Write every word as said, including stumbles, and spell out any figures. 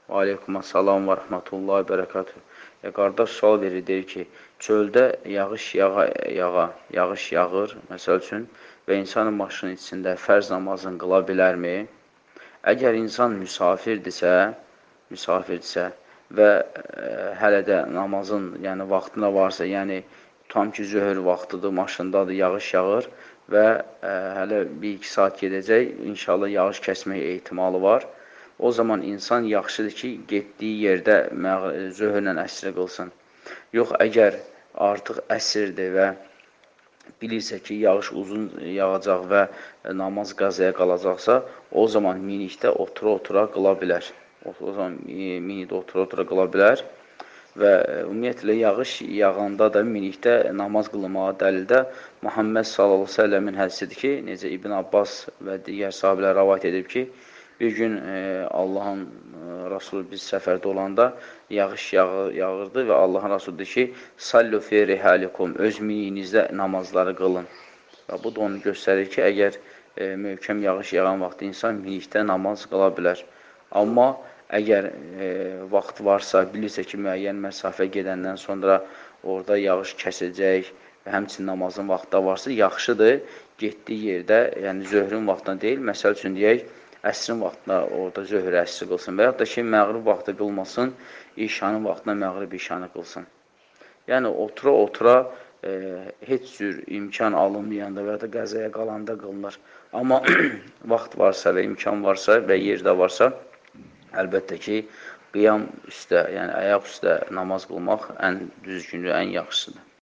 Və aleykumussalam və rəhmətullahi bərəkatuhu. E, qardaş sual verir, deyir ki, çöldə yağış yağa, yağa, yağış yağır, məsəl üçün, və insanın maşının içində fərz namazını qıla bilərmi? Əgər insan müsafirdirsə, müsafirdirsə və e, hələ də namazın, yəni vaxtına varsa, yəni tam ki, zöhr vaxtıdır, maşındadır, yağış yağır və e, hələ bir iki saat gedəcək, inşallah yağış kəsmək ehtimalı var. O zaman insan yaxşıdır ki, getdiyi yerdə zöhrlə əsri qılsın. Yox, əgər artıq əsrdir və bilirsə ki, yağış uzun yağacaq və namaz qəzaya qalacaqsa, o zaman minikdə otura-otura qıla bilər. O, o zaman minikdə otura-otura qıla bilər və ümumiyyətlə, yağış yağanda da minikdə namaz qılmağa dəlildə Muhammed sallallahu əleyhi və səlləmin hədisidir ki, necə İbn Abbas və digər sahabələr rəvayət edib ki, bir gün e, Allahın e, Rasulü biz səfərdə olanda yağış yağı, yağırdı və Allahın Rasulü dedi ki, sallu fi rihalikum, öz miniyinizdə namazları qılın. Və bu da onu göstərir ki, əgər e, möhkəm yağış yağan vaxtda insan minikdə namaz qıla bilər. Amma əgər e, vaxt varsa, bilirsə ki, müəyyən məsafə gedəndən sonra orada yağış kəsəcək və həmçinin namazın vaxtda varsa, yaxşıdır, getdiyi yerdə, yəni zöhrün vaxtına deyil, məsəl üçün deyək, əsrin vaxtında orada zöhr əsri qılsın və yaxud da ki, məğrib vaxtı qılmasın, işanın vaxtına məğrib işanı qılsın. Yəni, otura-otura e, heç cür imkan alınmayanda və ya da qəzaya qalanda qılınır. Amma vaxt varsa və imkan varsa və yerdə varsa, əlbəttə ki, qiyam üstə, yəni ayaq üstə namaz qılmaq ən düzgünlüyü, ən yaxşısıdır.